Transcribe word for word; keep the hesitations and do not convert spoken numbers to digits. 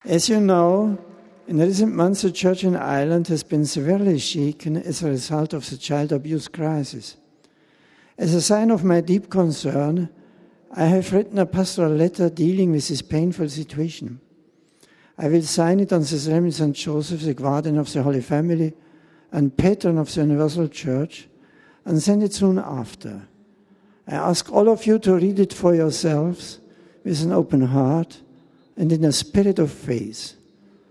As you know, in recent months the church in Ireland has been severely shaken as a result of the child abuse crisis. As a sign of my deep concern, I have written a pastoral letter dealing with this painful situation. I will sign it on the ceremony of Saint Joseph, the guardian of the Holy Family and patron of the Universal Church, and send it soon after. I ask all of you to read it for yourselves with an open heart and in a spirit of faith.